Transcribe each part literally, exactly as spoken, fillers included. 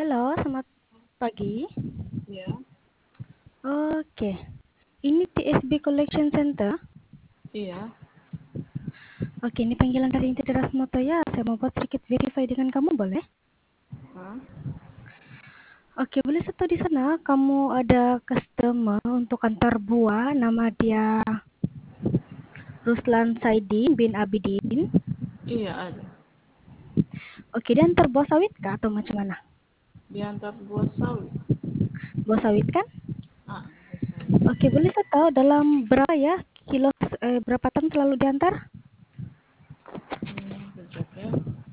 Halo, selamat pagi. Ya, Oke, ini T S B Collection Center. iya. Oke, ini panggilan dari Intiras Moto ya. Saya mau buat sedikit verify dengan kamu, boleh? Hah? Oke, boleh satu di sana. Kamu ada customer untuk antar buah. Nama dia Ruslan Saidin bin Abidin. Iya ada. Oke, dia antar buah sawit kah atau macam mana? Diantar buah sawit. Buah sawit kan? Ah, buah sawit. Oke, boleh saya tahu dalam berapa ya kilo eh, berapa ton selalu diantar? Hmm, kejap ya.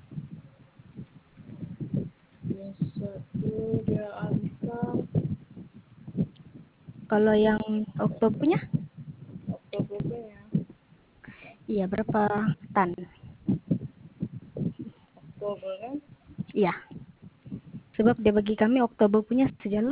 Biasa tuh dia antar Kalau yang Oktober punya? Oktobernya. Iya, berapa ton? Oktober kan? Iya. Sebab dia bagi kami Oktober punya sajalah.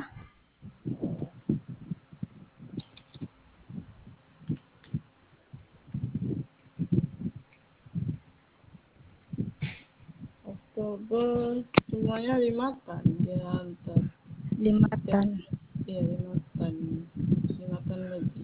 Oktober semuanya lima tan dia antar. Lima Ya, ton. iya lima tan. Lima tan lebih.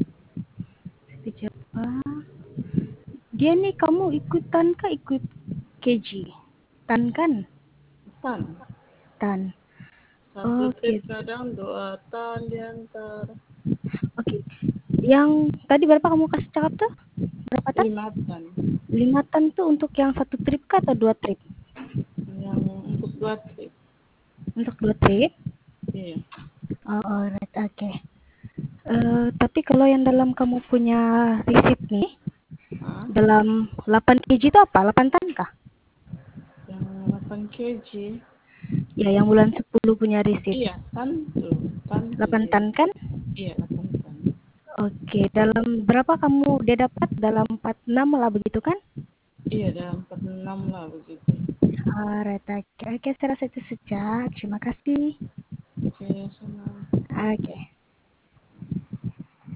Siapa? Dia nih kamu ikutan kah ikut K G? Tan kan? Tan. Tan. Satu Oke. trip kadang dua tan diantar. Oke. Yang tadi berapa kamu kasih cakap tuh? Berapa tan? Lima tan. Lima tan tuh untuk yang satu trip kah atau dua trip? Yang untuk dua trip. Untuk dua trip? Iya. Oh, alright. Oke. Eh, tapi kalau yang dalam kamu punya receipt nih, Hah? dalam delapan kg itu apa? delapan tan kah? Yang delapan kg. Ya, yang bulan sepuluh punya receipt. Iya, tentu, tentu delapan dia. tan kan? Iya, delapan tan. Oke, dalam berapa kamu dia dapat? Dalam empat puluh enam lah begitu kan? Iya, dalam empat puluh enam lah begitu. Alright, oke, oke, saya rasa itu saja. Terima kasih. Oke, sama. Oke.